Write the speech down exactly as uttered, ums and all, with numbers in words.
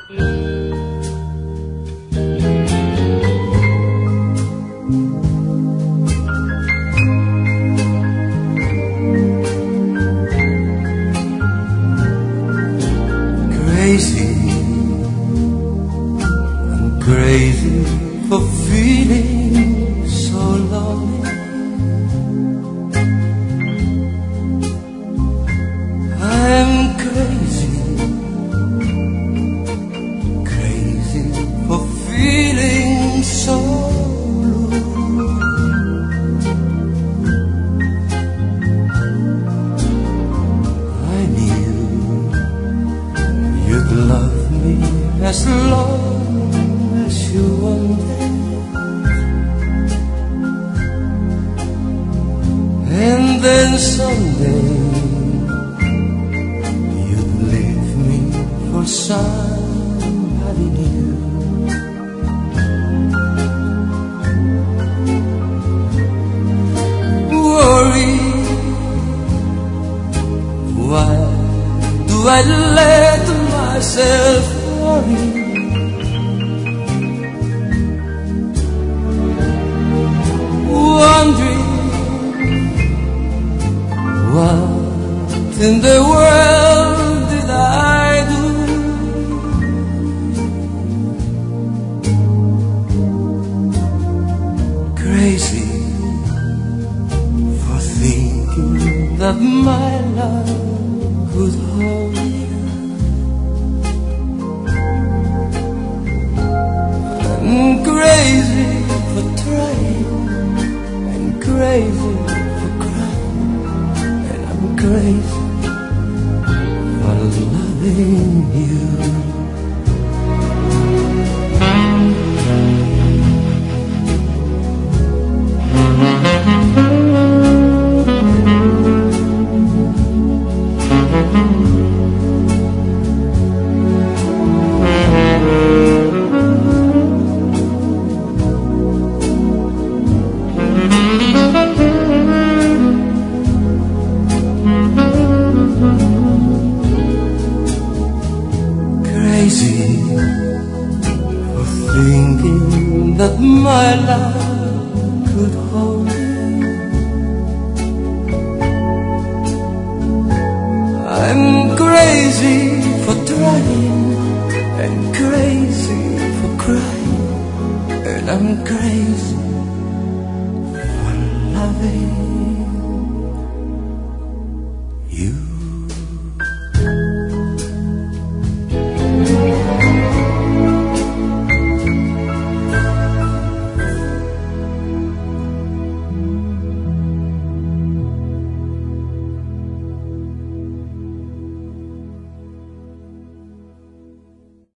Crazy, I'm crazy for feeling so lonely. I'm crazy, crazy for feeling so blue. I knew you'd love me as long as you wanted, and then someday you'd leave me for somebody new. Worry, why do I let myself worry? Wondering what in the world did I do? Crazy for thinking that my love could hold you. I'm crazy for trying, I'm crazy for crying, and I'm crazy for loving you. Crazy for thinking that my love could hold you. I'm crazy for trying, and crazy for crying, and I'm crazy